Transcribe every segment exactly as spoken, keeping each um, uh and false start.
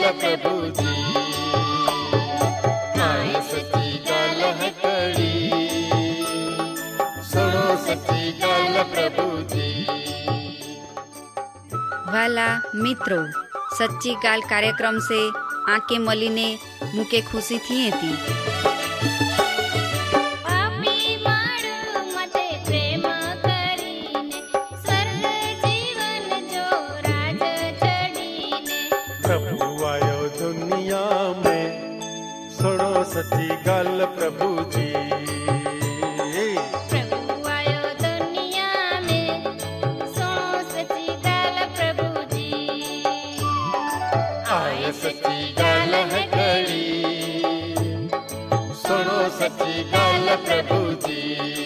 गल प्रभु जी, आए सच्ची गल है कड़ी, सुनो सच्ची गल प्रभु जी। वाला मित्रों, सच्ची गाल कार्यक्रम से आंखें मलीने मुके खुशी थी थी। प्रभु आयो दुनिया में, सुनो सच्ची गल प्रभु जी। सच्ची गल है कड़ी, सुनो सच्ची गल प्रभु जी।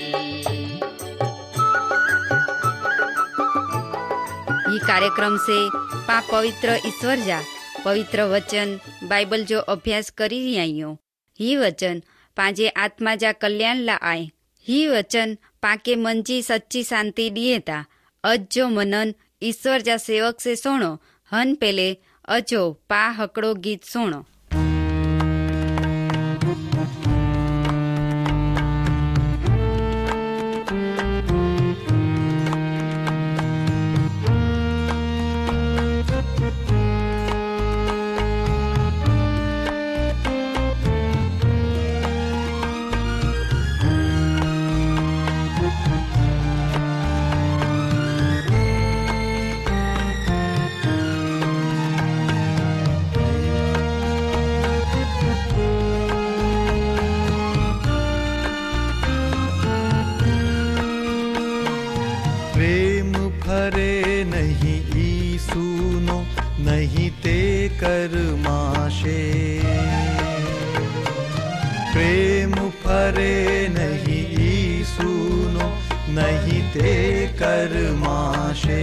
ये कार्यक्रम से पा पवित्र ईश्वर जा पवित्र वचन बाइबल जो अभ्यास करी आइयो। ही वचन पाजे आत्मा जा कल्याण ला आए। ही वचन पाके मन जी सच्ची शांति दिए ता। अज जो मनन ईश्वर जा सेवक से सुनो, हन पेले अजो पा हकड़ो गीत सुनो। कर्माशे प्रेम फरे नहीं सुनो, नहीं ते कर्माशे।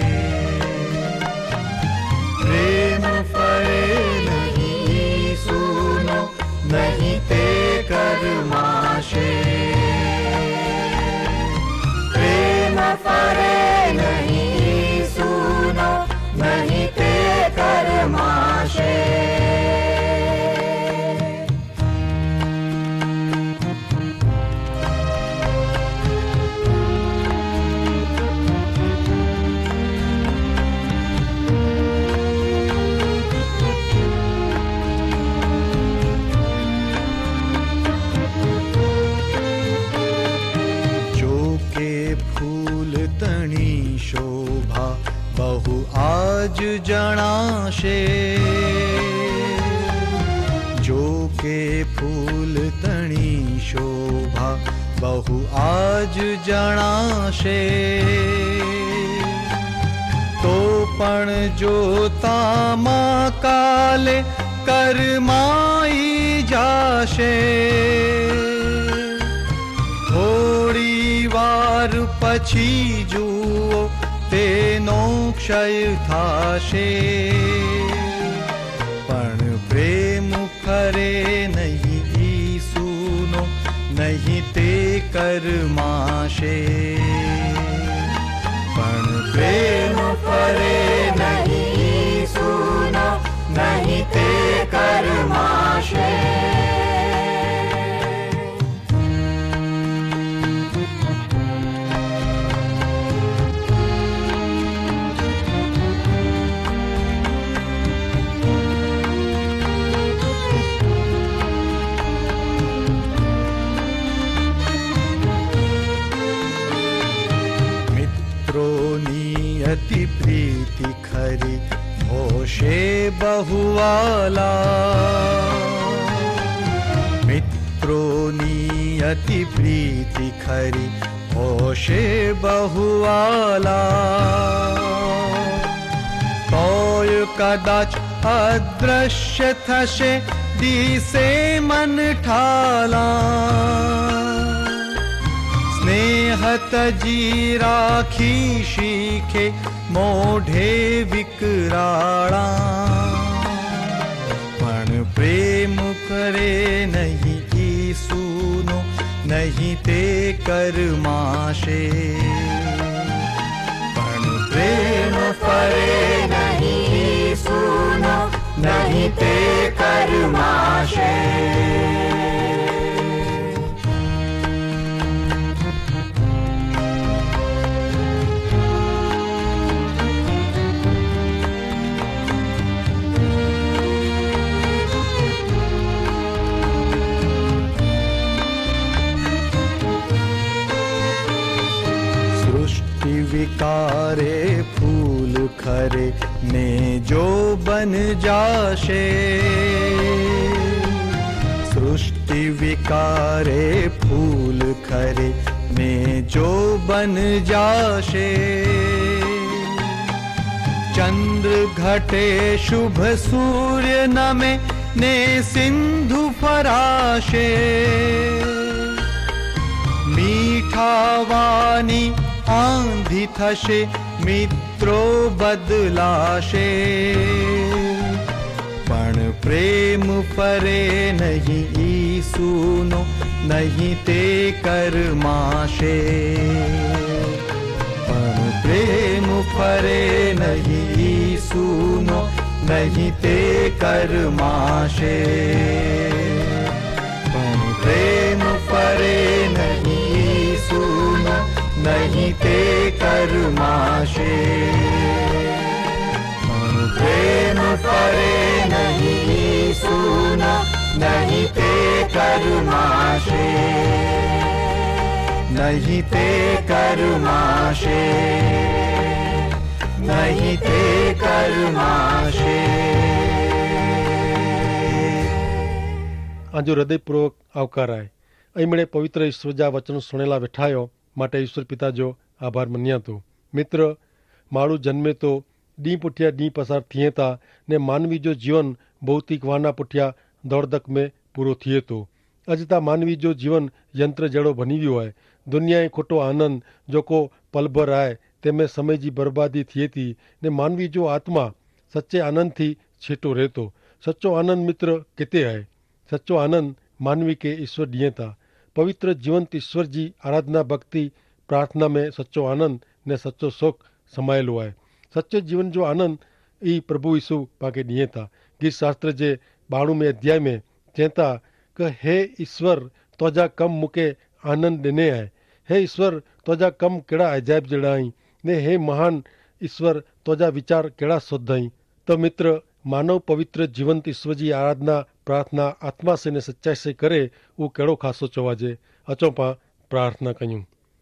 प्रेम फरे नहीं सुनो, नहीं ते कर्माशे। प्रेम फरे नहीं सुनो, नहीं ते कर्माशे। जो के फूल तणी शोभा बहु आज जणाशे। जो के फूल तणी शोभा बहु आज जणाशे। तो पण जोता मा काले कर्माई जाशे। थोड़ी वार पछी जुओ तेनो क्षय थाशे। पण प्रेम फरे नहीं सुनो, नहीं ते कर्माशे। पण प्रेम फरे नहीं सुनो, नहीं ते कर्माशे। अति प्रीति खरी होशे बहुवाला। मित्रोनी अति प्रीति खरी होशे बहुवाला। तोय कदाच अदृश्य थशे दिसे मन ठाला। स्नेहत जी राखी शीखे मोढ़े विकराड़ा। पण प्रेम करे नहीं सुनो, नहीं ते कर्माशे। पण प्रेम फरे नहीं सुनो, नहीं नहीं ते कर्माशे। विकारे फूल खरे ने जो बन जाशे। सृष्टि विकारे फूल खरे ने जो बन जाशे। चंद्र घटे शुभ सूर्य नमे ने सिंधु फराशे। मीठा वानी आंधी थशे मित्रो बदलाशे। पण प्रेम परे नहीं ईसुनो नहीं ते कर्माशे। पण प्रेम परे नहीं ईसुनो नहीं ते कर्माशे। पण प्रेम परे नहीं ईसुनो नहीं ते कर्माशे। प्रेम परे नहीं सुना नहीं ते कर्माशे। नहीं ते कर्माशे। नहीं ते कर्माशे। आजो हृदयपूर्वक आवकाराय। अहींमणे पवित्र ईश्वरजा वचन सुणेला वेठायो માટે ઈશ્વર પિતા જો આભાર મન્યા તો મિત્ર માળું જન્મે તો ડી પુઠિયા ડી પસાર થઈએ તા ને માનવી જો જીવન ભૌતિક વાના પુઠિયા દોડધક में પૂરો થઈએ તો અજ તા માનવી જો જીવન યંત્ર જડો બની ગયો હોય। દુનિયાએ ખોટો આનંદ જો કો પલભર આય તેમે સમયજી બરબાદી થઈએ તી ને માનવી જો આત્મા સચ્ચે આનંદથી છેટો રહેતો। સચ્ચો આનંદ મિત્ર કેતે આય? સચ્ચો આનંદ માનવી કે ઈશ્વર દિએ તા। पवित्र जीवंत ईश्वर जी आराधना भक्ति प्रार्थना में सच्चो आनंद ने सच्चो सुख समायेलो है। सच्चे जीवन जो आनंद ई प्रभु यीशु पाके दिए था। गीत शास्त्र जे बाणु में अध्याय में चेता कि हे ईश्वर तोजा कम मुके आनंद देने है। हे ईश्वर तोजा कम केड़ा अजायब जड़ाई ने हे महान ईश्वर तोजा विचार केड़ा शुद्धई। तो मित्र मानव पवित्र जीवंत ईश्वर जी आराधना प्रार्थना आत्मा से ने सच्चाई से करे वो केड़ो खासो चवाजे। अचो पा प्रार्थना कयूं।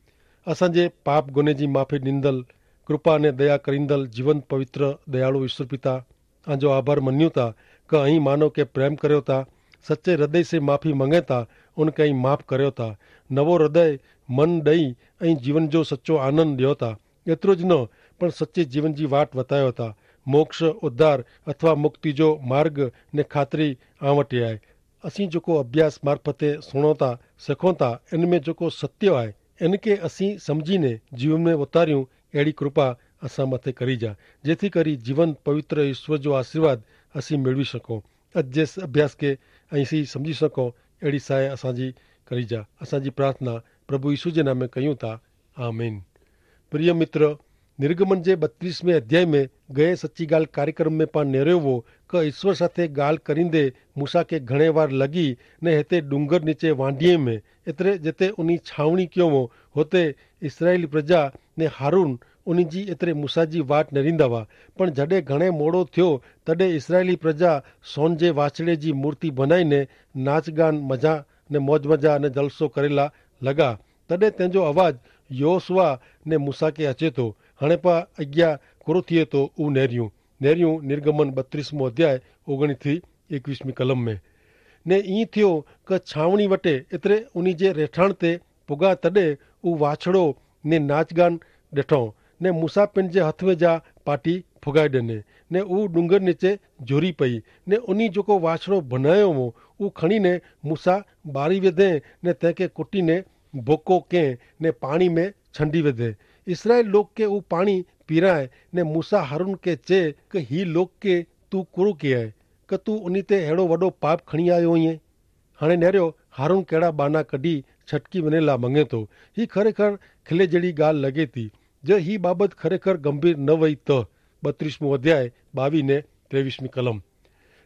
असांजे पाप गुने जी माफ़ी ॾींदल कृपा ने दया करींदल जीवंत पवित्र दयालु ईश्वर पिता आजो आभार मन्यूं था कि अहीं मानव के प्रेम कर्यो था। सच्चे हृदय से माफ़ी मंगे था उनके अहीं माफ़ कर्यो था। नवो हृदय मन ॾई अहीं जीवन जो सच्चो आनंद ॾियो था। एतिरो ज न पण सच्चे जीवन जी वाट वतायो था। मोक्ष उद्धार अथवा मुक्ति जो मार्ग ने खातरी आ वटि आहे। असीं जेको अभ्यास मार्फते सुणो था सिखो था इनमें जेको सत्य आहे इनके असीं समझीने जीवन में उतारियूं अहिड़ी कृपा असां मथे करी जा जेथी करी जीवन पवित्र ईश्वर जो आशीर्वाद असीं मेळवी सघूं। अॼु जे अभ्यास के असीं समझी सघूं अहिड़ी सहाय असांजी करी जा। असांजी प्रार्थना प्रभु यीशु जे नाम में कयूं था। आमीन। प्रिय मित्र निर्गमन जे बत्रीसवें अध्याय में गए सच्ची गाल कार्यक्रम में पाण नेर्यो वो कि ईश्वर साथे गाल करींदे मूसा के घणे वार लगी ने हेते डूंगर नीचे वांडिये में एतरे जेते उनी छावणी क्यों वो होते इसराइली प्रजा ने हारून उनी जी एतरे मूसा जी वाट नरींदा हुआ। पण जडे घणे मोड़ो थियो तडे इसराइली प्रजा सोन जे वाछड़े जी मूर्ति बनाई ने नाच गान मजा ने मौज मजा ने जलसो करेला लगा। तडे तेंजो आवाज योसुआ ने मूसा के अचे तो हाणे पा अग्या कोरो थिए तो ऊ नेरियूं नेरियूं निर्गमन बत्रीसमो अध्याय ओगणी थी एकवीसमी कलम में ने ई थियो कि छावणी वटे एतरे उनी जे रेठाण ते पुगा तडे ऊ वाछड़ो ने नाचगान ॾिठो ने मूसा पिन जे हथ में जा पाटी फुगाए ॾिने ने ऊ डूंगर नीचे झोरी पई ने उनी जेको वाछड़ो बनायो हो ऊ खणी ने मूसा बारी विधे ने तंहिंखे कुटी ने बोको के ने पानी में छंडी विधे। इसराइल लोग के ऊ पानी पीराए ने मूसा हारून के चे कि ही लोग के तू कुरो के है कि तू उनी ते अहिड़ो वॾो पाप खणी आयो ईअं। हाणे नेरियो हारून कहिड़ा बाना कढी छटकी वञे ला मंगे थो। ही खरेखर खिले जहिड़ी ॻाल्हि लॻे थी जो ही बाबति खरेखर गंभीर न वई त बत्रीसमो अध्याय ॿावीह ने टेवीसमी कलम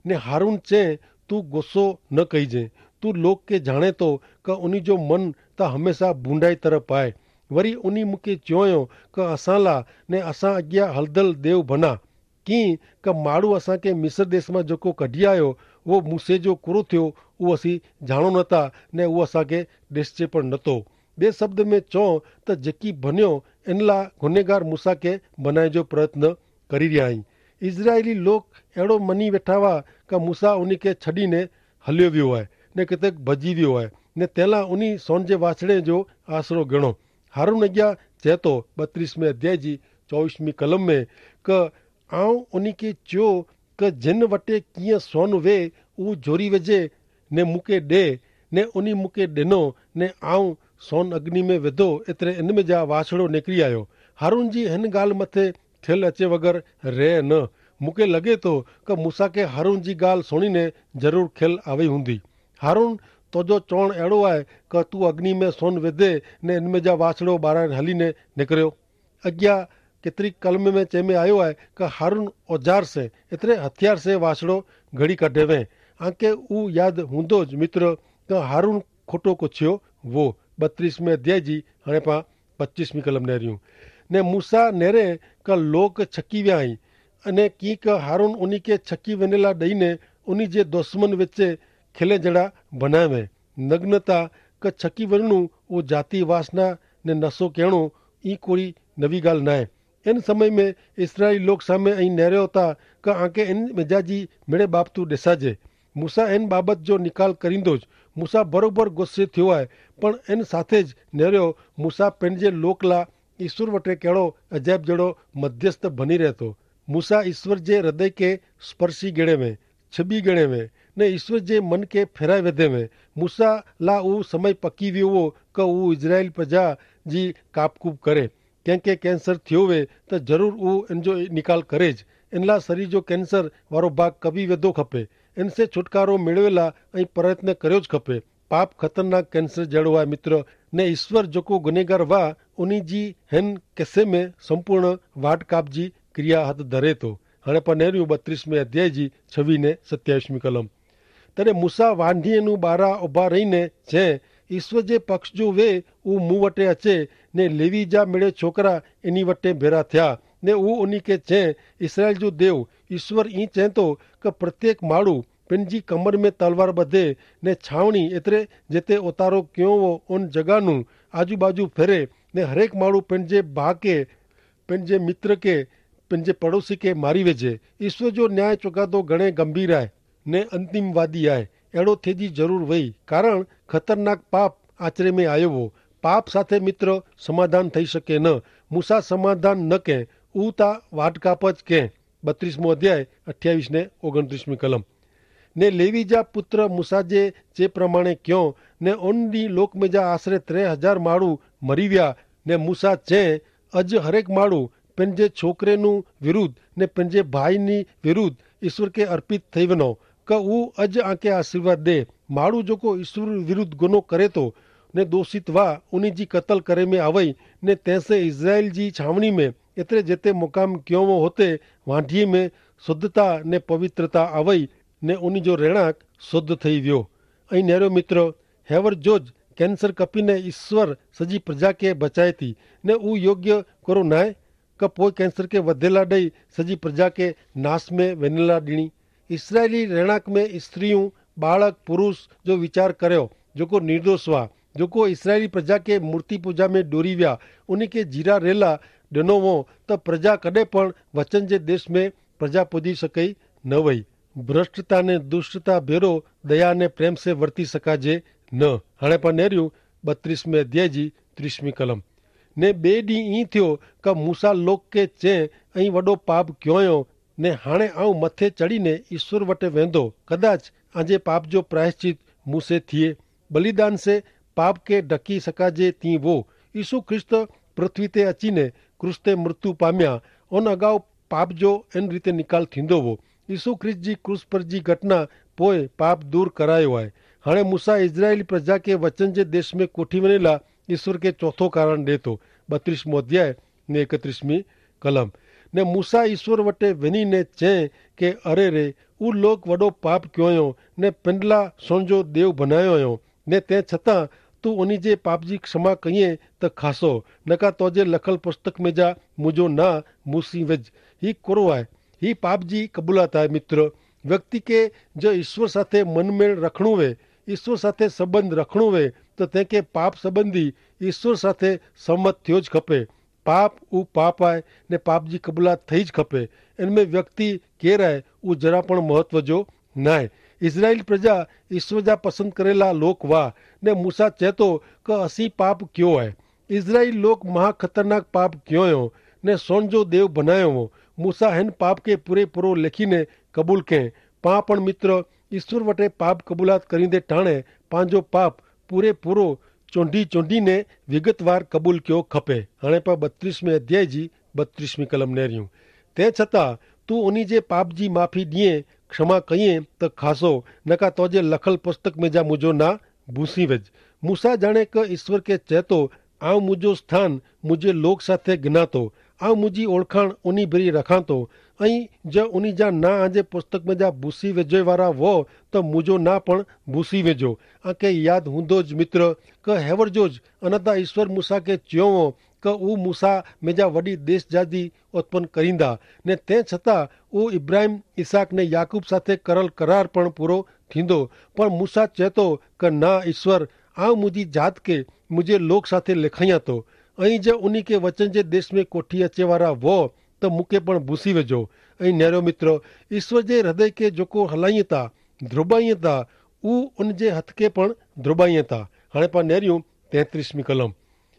ने हारून चए तू गुस्सो न कईजे, तू लोग के जाणे तो क उन्ही जो मन त हमेशा बूंडाई तरफ़ आहे। वरी उन्ही मूंखे चयो क असां ला ने असां अॻियां हलदल देव बना कीअं क माण्हू असांखे मिस्र देश मां जेको कढी आयो उहो मूसे जो कुरो थियो उहो असीं ॼाणो नथा ने उहो असांखे ॾिसजे पण नथो। ॿिए शब्द में चओ त जेकी बनियो इन लाइ गुनहगार मूसा खे बनाइण जो प्रयत्न करी रहिया आहिनि। इज़राइली लोग अहिड़ो मञी वेठा हुआ क मूसा उन खे छॾी ने हलियो वियो आहे ने किथे भॼी वियो आहे ने तंहिं उन सोन जे वाछड़े जो आसरो ॻणो। हारून अॻियां चए थो ॿटीहवें अध्याय जी चोवीसवीं कलम में क आऊं उन खे चयो क जिन वटि कीअं सोन वे उहो जोरी विझे ने मूंखे ॾे ने उन मूंखे ॾिनो ने आऊं सोन अग्नि में विधो, एतिरे इन में जा वाछड़ो निकिरी आयो। हारून जी हिन ॻाल्हि मथे खिल अचे बग़ैर रहे न। मूंखे लॻे थो क मूसा खे हारून जी ॻाल्हि सुणीने ज़रूरु खिल आवई हूंदी। हारून तुंहिंजो चवणु अहिड़ो आहे क तूं अग्नि में सोन विधे ने इन में जा वाछड़ो ॿाहिरि हली ने निकिरियो। अॻियां केतिरी कलम में चए में आयो आहे क हारून औजार से एतिरे हथियार से वाछड़ो घड़ी कढे वे। आंखे उहो यादि हूंदो मित्र क हारून खोटो कुछियो वो। ॿटीहवें अध्याय जी हाणे पाण पचीसवीं कलम नेरियूं ने मूसा नेरे क लोक छकी विया आहिनि अने कीअं क हारून उन खे छकी वञे लाइ ॾेई ने उन जे दुश्मन विच खिले जड़ा बनाए वे। नग्नता क छकी वञणो उहो जाती वासना ने नशो कहिड़ो ई कोई नवी ॻाल्हि न आहे। इन समय में इसराइली लोग सामे ऐं नेरियो था क आंखे इन मिजाजी मिड़े बाबतू ॾिसाजे। मूसा इन बाबत जो निकाल करींदोसि। मूसा बरोबर गुस्से थियो आहे पण इन साथे ज नेरियो मूसा पंहिंजे लोक लाइ ईश्वर वटि कहिड़ो अजाइब जहिड़ो मध्यस्थ बनी रहे थो। मूसा ईश्वर जे हृदय खे स्पर्शी गिणे में छबी गिणे में ने ईश्वर जे मन खे फेराए विधे में मूसा लाइ उहो समय पकी वियो हो क उहो इज़राइल प्रजा जी कापकूप करे। कंहिंखे कैंसर थियो वे त ज़रूरु उहो इन जो निकाल करेज। इन लाइ शरीर जो कैंसर वारो भाग कभी वेधो खपे। इन से छुटकारो मिलवे लाइ ऐं प्रयत्न करियोच खपे। पाप ख़तरनाक कैंसर जहिड़ो आहे मित्र ने ईश्वर जेको गुनहगार हुआ उन जी हिन किसे में संपूर्ण वाट काप जी क्रिया हथ धरे थो। हाणे पाण नेरियूं ॿटीहवें अध्याय जी छवीह ने सतावीसवीं कलम। तॾहिं मूसा वांढीअ नूं ॿारहं उभा रहीने चए ईश्वर जे पक्ष जो वे उहो मूं वटि अचे ने लेवी जा मिड़े छोकिरा इन वटि भेरा थिया ने उहो उन खे चए इसराइल जो देव ईश्वर ईअं चए थो क प्रत्येक माण्हू पंहिंजी कमर में तलवार ॿधे ने छावणी एतिरे जिते उतारो कयो हो उन जॻह नूं आजू बाजू फिरे ने हरेक माण्हू पंहिंजे भाउ खे पंहिंजे मित्र खे पंहिंजे पड़ोसी खे मारी वेझे। ईश्वर जो न्याय चुकादो घणे गंभीर आहे ने अंतिमवादी आहे। अहिड़ो थिएजी ज़रूरु वई कारण ख़तरनाक पाप आचरे में आयो हो। पाप साथे मित्र समाधान थई सके न। मूसा समाधान न कंहिं उहो ता वाटकापच कंहिं। ॿटीहवो अध्याय अठावीस ने ओगणटीसवीं कलम ने लेवी जा पुत्र मूसा जे चे प्रमाणे कयो ने उन ॾींहुं लोक में जा आसिरे टे हज़ार माण्हू मरी विया ने मूसा चए अॼु हरेक माण्हू पंहिंजे छोकिरे नूं विरुद्ध ने पंहिंजे भाई नी विरुद्ध ईश्वर खे अर्पित थई वञो क उहो अॼु आंखे आशीर्वाद ॾे। माण्हू जेको ईश्वर विरुद्ध गुनो करे थो ने दोषित वा उन जी क़तल करे में आवई ने तंहिंसे इज़राइल जी छावनी में एतिरे जिते मुक़ाम कयो हो हुते वांढीअ में शुद्धता ने पवित्रता आवई ने उन जो रहणांक शुद्ध थी वियो। ऐं नेरियो मित्र हेवर जोज कैंसर कपी ने ईश्वर सॼी प्रजा खे बचाए थी ने उहो योग्य करो न आहे क पोइ कैंसर खे वधेला ॾेई सॼी प्रजा खे नाश में वञेला ॾिनी। इसराइली रहणांक में स्त्रियूं बालक पुरुष जो वीचार करियो जेको निर्दोष हुआ जेको इसराइली प्रजा खे मूर्ति पूजा में डोरी विया उन खे जीरा रेला ॾिनो हो त प्रजा कॾहिं पण वचन जे देश में प्रजा पुॼी सके न वई। भ्रष्टता ने दुष्टता भेरो दया ने प्रेम से वर्ती सकाजे न। हाणे पाण नेरियूं ॿटीहवें अध्याय जी टीसवीं कलम ने ॿिए ॾींहुं ईअं थियो क मूसा लोक खे चए ऐं वॾो पाप कयो ने हाणे आऊं मथे चढ़ीने ईश्वर वटि वेंदो कदाच आंजे पाप जो प्रायश्चित मूंसे थिए बलिदान से पाप खे ढकी सकाजे तीअं वो यीशु ख्रिस्त पृथ्वी ते अचीने क्रूस ते मृत्यु पामिया उन अगाऊ पाप जो इन रीते निकाल थींदो हो। यीशु ख्रिस्त जी क्रूस पर जी घटना पोइ पाप दूर करायो आहे। हाणे मूसा इज़राइली प्रजा खे वचन जे देश में कोठी वञे लाइ ईश्वर खे चौथो कारण ॾिए थो। ॿटीहवो अध्याय ने एकटीसवीं कलम ने मूसा ईश्वर वटे वञी ने चई के अरे रे उ लोग वॾो पाप कयो हुयो ने पिंडला सोन जो देव बनायो हुयो ने तंहिं छतां तूं उन जे पाप जी क्षमा कईं त खासो नका तोजे लखल पुस्तक में जा मुंहिंजो ना मूसी विझ। ही कोरो आहे, ही पाप जी कबूलात आहे। मित्र, व्यक्ति के जो ईश्वर साथे मनमेળ રખણું વે, ઈશ્વર સાથે સંબંધ રખણું વે તો તે કે પાપ સંબંધી ઈશ્વર સાથે સંમત થયો જ ખપે। પાપ ઉ પાપ આય ને પાપજી કબૂલાત થઈ જ ખપે। એનमें વ્યક્તિ કેર આય ઉ જરા પણ મહત્વ જો નાય। ઇઝરાયલ પ્રજા ઈશ્વર જા પસંદ કરેલા લોક વા ને મૂસા ચેતો કે અસી પાપ ક્યો આય। ઇઝરાયલ લોક મહા ખતરનાક પાપ ક્યો યો ને સોન જો દેવ બનાયો हो। मूसा हिन पाप के पूरेपूरो लेखीने कबूल कं पा पण मित्र ईश्वर वटे पाप कबूलात करींदे टाणे पांजो पाप पूरेपूरो चोंढी चोंढीने विगतवार कबूल क्यो खपे। हाणे पर बत्रीसवें अध्याय जी बत्रीसवीं कलम नेरियूं ते छतां तू उन्ही जे पाप जी माफ़ी ॾिए क्षमा कईं त खासो नका तोजे लखल पुस्तक में जा मुंहिंजो ना भूसी विझ। मूसा जाणे क ईश्वर के चेतो आऊं मुंहिंजो स्थान मुंहिंजे लोक साथे गिनातो, आऊं मुंहिंजी ओळखाण उनी भरी रखां थो ऐं ज उनी जा ना आजे पुस्तक में जा भूसी वेझे वारा वो त मुंहिंजो ना पण भूसी वेझो। आके यादि हूंदो ज मित्र क हेवर जो ज अनता ईश्वर मूसा के चयो हो क उ मूसा में जा वॾी देश जादी उत्पन्न करींदा ने तंहिं छतां उ इब्राहिम इसाक ने याकूब साथे करल करार पण पूरो थींदो। पर मूसा चेतो क ना ईश्वर आऊं मुंहिंजी जात के मुंहिंजे लोक साथे लिखायां थो ऐं ज उन्ही के वचन जे देश में कोठी अचे वारा वो त मूंखे पण भूसी वेझो। ऐं न्यारो मित्र ईश्वर जे हृदय के जेको हलाईं था ध्रुबाईं था उ उन जे हथ के पण ध्रुबाईं था। हाणे पाण नेरियूं तैंतीसवीं कलम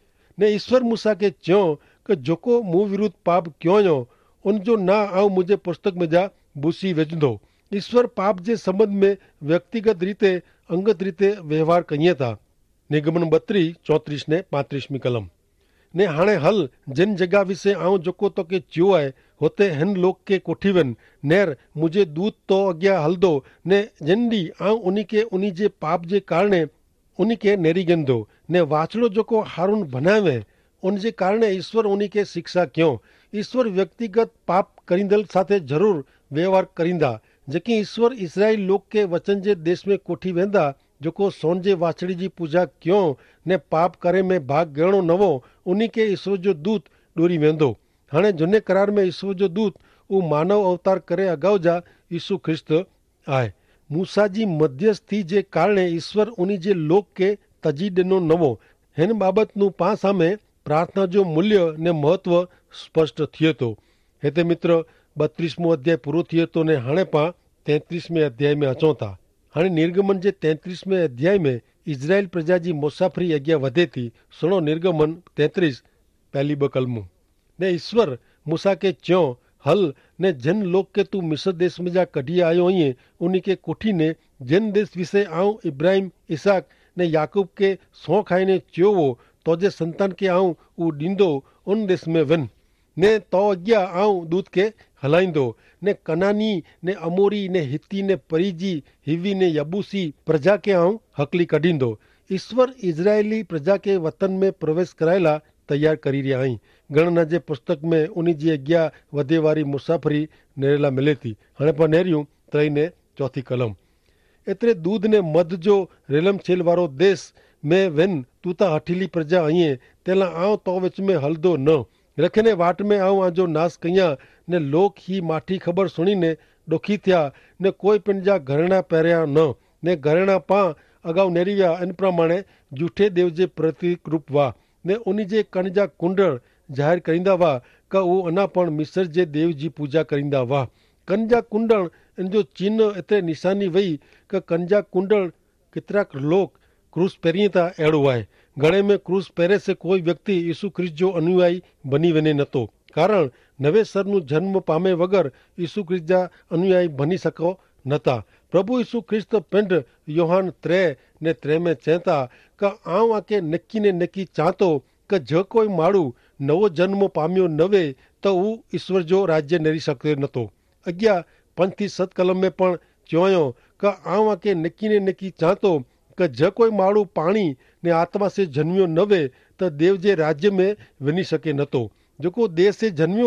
ने ईश्वर मूसा के चयो कि जेको मूं विरुद्ध पाप कयो हुयो उन जो ना आऊं मुंहिंजे पुस्तक में जा भूसी वेझंदो। ईश्वर पाप जे संबंध में व्यक्तिगत रीते अंगत रीते व्यवहार कईं था। निगमन बत्रीस चौत्रीस ने પાંત્રીસમી कलम ने हाणे हल जिन जगह विषे आऊं जेको तोखे चयो आहे हुते हिन लोक के कोठी वञ नेर मुंहिंजे दूत तो अॻियां हलंदो ने जिन ॾींहुं आऊं उन्ही के उन्ही जे पाप जे कारणे उन्ही के नेरी ॻंदो ने वाछड़ो जेको हारून बनावे उन जे कारणे ईश्वर उन्ही के शिक्षा कयो। ईश्वर व्यक्तिगत पाप करींदल साथे जरूर व्यवहार करींदा। जेकी ईश्वर इसराइल लोक के वचन जे देश में कोठी वेंदा जेको सोन जे वाछड़ी जी पूजा कयो ने पाप करे में भाग गहणो नवो उन्ही के ईश्वर जो दूत डोरी वेंदो। हाणे झूने करार में ईश्वर जो दूत उ मानव अवतार करे अगाऊ जा यीशु ख्रिस्त आहे। मूसा जी मध्यस्थी जे कारणे ईश्वर उन्ही जे लोक के तजी ॾिनो नवो। हिन बाबतनु पां सामे प्रार्थना जो मूल्य ने महत्व स्पष्ट थिए थो। हिते मित्र बत्रीसमो अध्याय पूरो थिए थो ने हाणे पां तैंतीसवें अध्याय में अचूं था। हाणे निर्गमन जे तैंतीसवें अध्याय में इज़राइल प्रजा जी मुसाफ़िरी अॻियां वधे थी। सुनो निर्गमन तैंतीस पहली ॿ कलमूं ने ईश्वर मूसा के चयो हल ने जिन लोक के तू मिस्र देश में जा कढी आयो आहीं उन्ही के कोठी ने जिन देश विषय आऊं इब्राहिम इसहाक ने याकूब के सौं खाईने चयो हो तोजे संतान के आऊं उ ॾींदो उन देश में वञ ने तो अॻियां आऊं दूत के हलाईंदो ने कनानी ने अमोरी ने हिती ने परिजी हिवी ने यबूसी प्रजा के आऊं हकली कढींदो। ईश्वर इज़राइली प्रजा के वतन में प्रवेश करायला तैयार करी रहिया आहीं। गणना जे पुस्तक में उन्ही जी अॻियां वधे वारी मुसाफ़िरी नेरेला मिले थी। हाणे पाण नेरियूं टी ने चौथी कलम एतिरे दूध ने मध जो रेलम छेल वारो देश में वञ तू त हठीली प्रजा आहीं तेला आऊं तो विच में हलदो न रखे वाट में आऊं आजो नास कयां ने लोक ही माठी खबर सुनी ने डुखी थिया ने कोई पिंड जा घरेणा पहिरिया न ने घरेणा पां अगाऊ नेरी विया इन प्रमाणे जूठे देव जे प्रतीक रूप हुआ ने उन जे कण जा कुंडड़ ज़ाहिर करींदा हुआ क उहो अञा पण मिस्र जे देव जी पूजा करींदा हुआ। कन जा कुंडड़ इन जो चिन्ह एतिरे निशानी वई क कन जा कुंडड़ केतिरा लोक क्रूस पहिरीं था अहिड़ो आहे। गणे में क्रूस पहिरे से कोई व्यक्ति यीशु ख्रिस्त जो अनुयायी बनी वञे नथो कारण नवे सरनु जन्म पामे वगर यीशु ख्रिस्त जा अनुयायी बनी सको नथा। प्रभु यीशु ख्रिस्त पिंड योहान त्रे ने त्रे में चवता क आऊं आके नकी ने नकी चाहतो क जो कोई माण्हू नवो जन्म पामियो नवे त हू ईश्वर जो राज्य नेरी सघे नथो। अॻियां पंज थी सत कलम में पण चयो क आऊं आके नकी ने नकी चाहतो क जो कोई माण्हू पाणी ने आत्मा से जन्मियो नवे त देव जे राज्य में वञी सघे नथो। जेको देह से जन्मियो आहे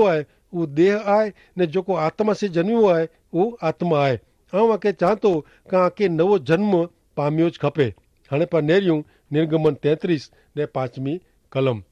उहो देह आहे ने जेको आत्मा से जन्मियो आहे उहो आत्मा आहे। आउं आके चाहियां थो का आके नवो जन्म पामियो ज खपे। हाणे पाण नेरियूं निर्गमन तैंतीस ने पांचवी कलम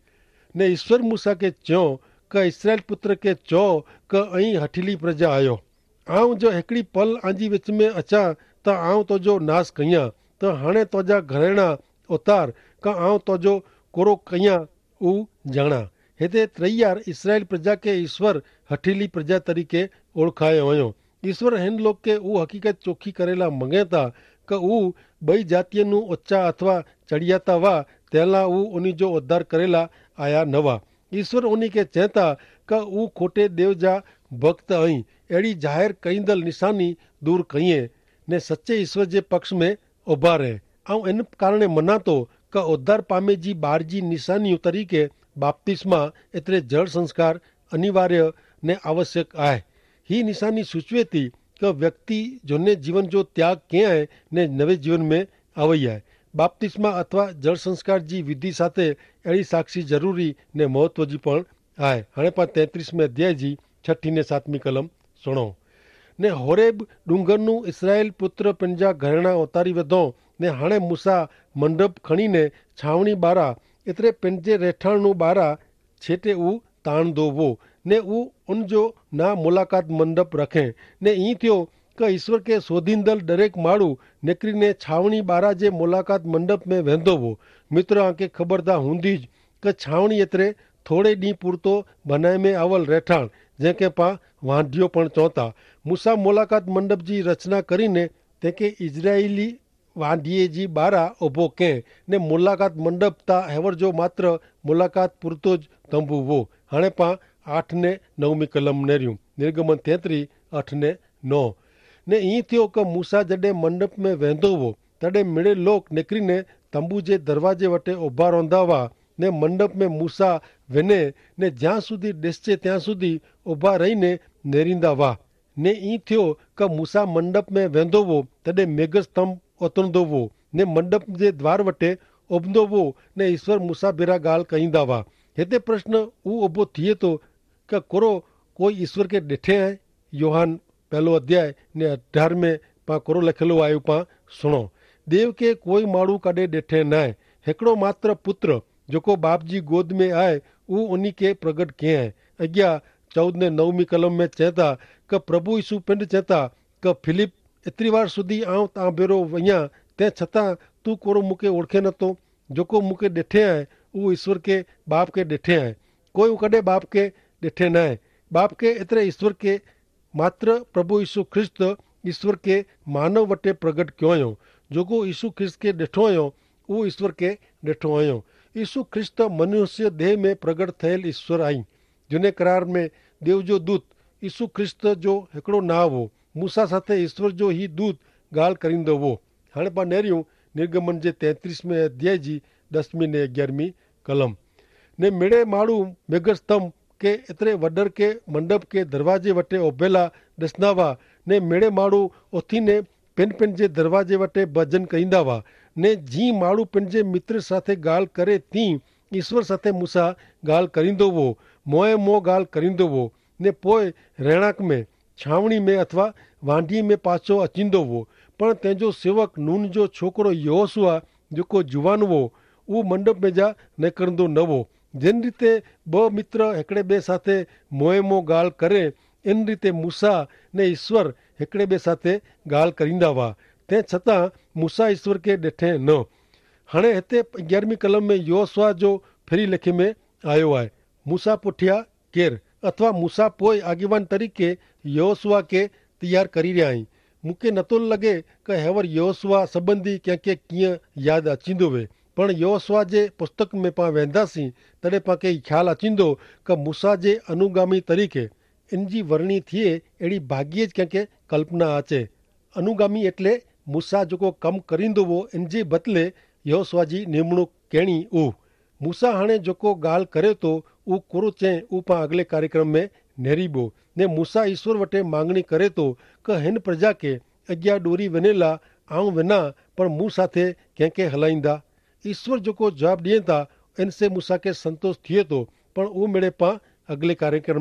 ने ईश्वर मूसा खे चयो क इसराइल पुत्र खे चओ क ऐं हठीली प्रजा आयो, आउं जो हिकिड़ी पल आंजी विच में अचां त आउं तुंहिंजो नास कयां, त हाणे तुंहिंजा घरेणा उतार का आउं तुंहिंजो कोरो कयां ऊ ॼाणा। हिते तैयार इसराइल प्रजा खे ईश्वर हठीली प्रजा तरीक़े ओळखायो वियो। ईश्वर हिन लोक खे उहा हक़ीक़त चोखी करेला मंगे था क ऊ ॿई जातीअ नूं उचा अथवा चढ़ियाता हुआ, तंहिंला ऊ उन जो उद्धार करेला आया न हुआ। ईश्वर उन खे चए था क ऊ खोटे देव जा भक्त ऐं अहिड़ी ज़ाहिर कईंदड़ निशानी दूर कईं ने सचे ईश्वर जे पक्ष में उभारे। ऐं इन कारणे मना थो क उद्धार पामे जी ॿार जी निशानियूं तरीक़े बाप्तिस्मा एतिरे जड़ संस्कार अनिवार्य ने आवश्यक आहे। ही निशानी सूचवे थी क व्यक्ति झूने जीवन जो त्याग कयो आहे ने नवे जीवन में आवई आहे। बाप्तिस्मा अथवा जड़ संस्कार जी विधि साथे अहिड़ी साक्षी ज़रूरी ने महत्व जी पण आहे। हाणे पाण तैंतीस में अध्याय जी छठी ने सातवीं कलम सुणो ने होरेब डूंगरनु इसराइल पुत्र पंहिंजा घरेणा उतारी वधो ने हाणे मूसा मंडप खणी ने छावणी ॿारहं एतिरे पंहिंजे रेठाणू ॿारहं छेटे ऊ ताणंदो हो ने ऊ उनजो ना मुलाक़ात मंडप रखे ने ईअं थियो क ईश्वर खे सोधींदड़ दरेक माण्हू निकिरी ने छावणी ॿारहं जे मुलाक़ात मंडप में वेंदो हो। मित्र आंखे ख़बरदार हूंदी क छावणी एतिरे थोरे ॾींहुं पूरतो बनाए में आवल रेठाण जंहिंखे पाण वांढियो पण चऊं था। मूसा मुलाक़ात मंडप जी रचना करीने तंहिंखे इज़राइली वांढिए जी ॿारहं उभो कयईं ने मुलाक़ात मंडप ता हेवर जो मात्र मुलाक़ात पुरतो ज तंबू हो। हाणे पाण आठ ने नवमी कलम नेरियूं निर्गमन तैंतरी अठ ने नौ ने ईअं थियो क मूसा जॾहिं मंडप में वेंदो हो तॾहिं मिड़े लोक निकिरी ने तंबू जे दरवाजे वटि उभा रहंदा हुआ ने मंडप में मूसा वञे ने ज्यां सुधी ॾिसजे त्यां सुधी उभा रही ने नेरींदा हुआ ने ईअं थियो क मूसा मंडप में वेंदो हो तॾहिं मेघ स्तंभ उतरंदो हो ने मंडप जे द्वार वटि उभंदो हो ने ईश्वर मूसा भेरा ॻाल्हि कईंदा हुआ। हिते प्रश्न ऊ उभो थिए थो क कोरो कोई ईश्वर खे ॾिठे आहे। योहान पहलो अध्याय ने अठारह में पां कोरो लिखियलु आयो पां सुणो देव खे कोई माण्हू कॾहिं ॾिठे न आहे, हिकिड़ो मात्र पुत्र जेको बाप जी गोद में आहे ऊ उन खे प्रगट कयईं आहे। अॻियां चौदह ने नवमी कलम में चए था क प्रभु यीशु पिंड चए था क फिलिप एतिरी वार सुधी आउं तव्हां भेरो वञा तंहिं छतां तूं कोरो मूंखे ओळखे नथो। जेको मूंखे ॾिठे आहे उहो ईश्वर खे बाप खे ॾिठे आहे, कोई कॾहिं बाप खे ॾिठे न आहे। बाप खे एतिरे ईश्वर खे मात्र प्रभु यीशु ख्रिस्त ईश्वर खे मानव वटि प्रगट कयो हुयो। जेको यीशु ख्रिस्त खे ॾिठो हुयो उहो ईश्वर खे ॾिठो हुयो। यीशु ख्रिस्त मनुष्य देह में प्रगट थियल ईश्वर आई जिन करार में देव जो दूत यीशु ख्रिस्त जो हिकिड़ो नाव हो। मूसा साथे ईश्वर जो ही दूत ॻाल्हि करींदो हो। हाणे पाण नेरियूं निर्गमन जे तैंतीस में अध्याय जी दसवीं ने ग्यारहवीं कलम ने मिड़े माण्हू मेघ स्तंभ के एतिरे वॾर के मंडप के दरवाजे वटि उभेला ॾिसंदा हुआ ने मिड़े माण्हू उथी ने पिन पिन जे दरवाजे वटि भजन कईंदा हुआ ने जीअं माण्हू पंहिंजे मित्र साथे ॻाल्हि करे तीअं ईश्वर साथे मूंसां ॻाल्हि करींदो हो, मोए मोह ॻाल्हि करींदो हो ने पोइ रहणांक में छावणी में अथवा वांढी में पाछो अचींदो हो। पण तंहिंजो सेवक नून जो छोकिरो योसूआ जेको जुवान हो उहो मंडप में जा निकिरंदो न हो। जिन रीते ॿ मित्र हिकिड़े ॿिए साथे मोए मोह ॻाल्हि करे इन रीते मूसा ने ईश्वर हिकिड़े ॿिए साथे ॻाल्हि करींदा हुआ, तंहिं छतां मूसा ईश्वर खे ॾिठे न। हाणे हिते ग्यारहवीं कलम में योसूआ जो फिरी लिखे में आयो आहे मूसा पुठियां केरु अथवा मूसा पोइ आॻिवान तरीक़े योसूआ खे तयारु करी रहिया आहीं। मूंखे नथो लॻे क हेवर योसूआ संबंधी कंहिंखे कीअं यादि अचींदो वे, पण योसूआ जे पुस्तक में पाण वेंदासीं तॾहिं पाणखे ख़्यालु अचींदो क मूसा जे अनुगामी तरीक़े इन जी वरणी थिए अहिड़ी भाग्य कंहिंखे कल्पना अचे। अनुगामी एटले मूसा जेको कमु करींदो हो इन जे बदिले योसूआ जी निमणूक कहिड़ी ऊ मूसा हाणे जेको ॻाल्हि करे थो उहो कोरो चए उहो पाण अॻिले कार्यक्रम में नेरीबो ने मूसा ईश्वर वटि मांगणी करे थो क हिन प्रजा खे अॻियां ॾोरी वञे आऊं विना पर मूं साथे कंहिंखे हलाईंदा। ईश्वर जेको जवाबु ॾियनि था इन से मूसा खे संतोष थिए थो, पण उहो मिड़े पाण अॻिले कार्यक्रम में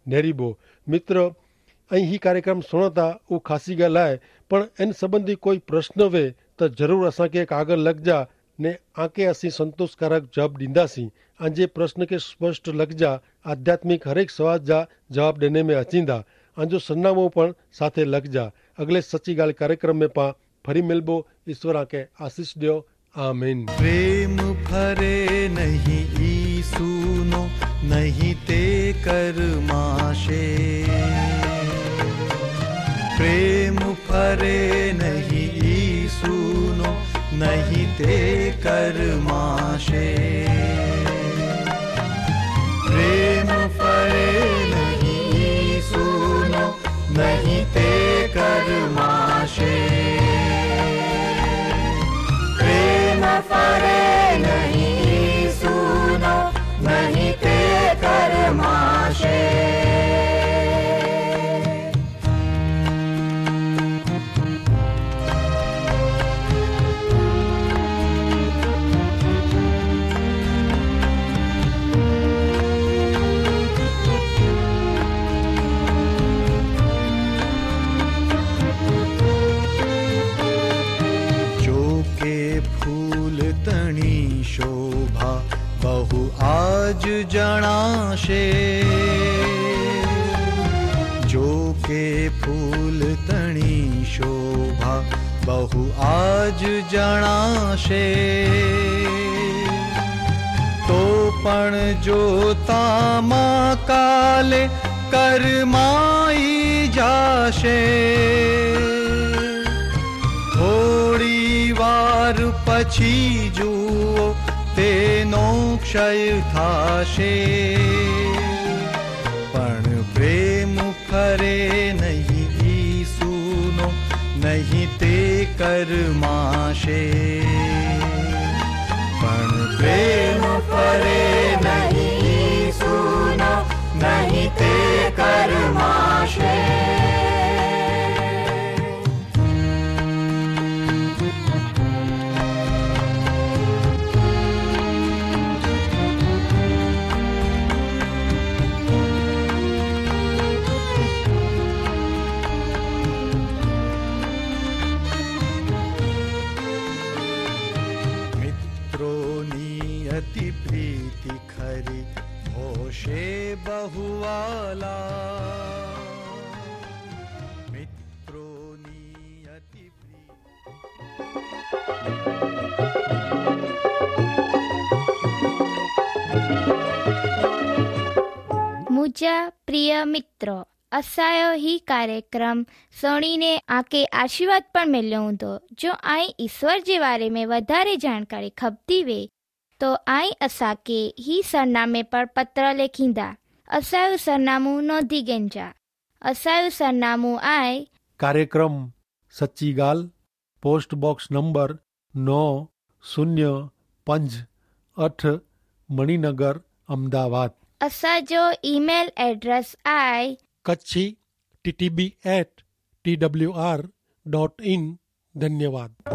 नेरीबो। मित्र અહીં ही कार्यक्रम सुणता वो खासी ॻाल्हि आहे, पण इन संबंधी कोई प्रश्न वे तो जरूर असांखे कागज़ लॻजा ने आके असीं संतोषकारक जवाब ॾींदासीं। अंजे प्रश्न के स्पष्ट लॻजा आध्यात्मिक हरेक सवाल जा जवाब देने में अचींदा। अंजो सरनामो पण साथे लॻजा। अगले सच्ची ॻाल्हि कार्यक्रम में पा फरी मिलबो। ईश्वर आके आशीष ॾियो। आमीन। प्रेम फरे नहीं ईसूनो नहीं ते कर माशे, प्रेम फरे नहीं ईसूनो नहीं ते कर माशे, प्रेम फरे नहीं ईसूनो नहीं ते कर माशे, प्रेम फरे नहीं सुनो नहीं ते कर माशे। शोभा बहु आज जणाशे, जो के फूल तणी शोभा बहु आज जणाशे, तो पण जोता मा काले करमाई जाशे, थोड़ी वार पछी जुओ तेनो क्षय थाशे, पण प्रेम फरे नहीं ईसूनो नहीं ते कर माशे, पण प्रेम फरे नहीं ईसूनो नहीं ते कर माशे। अति प्रीति खरी होशे बहुवाला, मित्रोनी अति मुझा प्रिय मित्रों, असायो ही कार्यक्रम सुणीने आके आशीर्वाद पण मिल्यो हूंदो। जो आई ईश्वर जे बारे में वधारे जानकारी खपती वे तो आई असा के ही सरनामे पर पत्र लिखींदा। असायो सरनामू नोंधी गेंजा। असायो सरनामू आए कार्यक्रम सच्ची गाल, पोस्ट बॉक्स नंबर नौ शून्य पंज अठ मणिनगर अहमदाबाद। असाजो ईमेल एड्रेस आए Kutchi TTB at T W R dot in. धन्यवाद।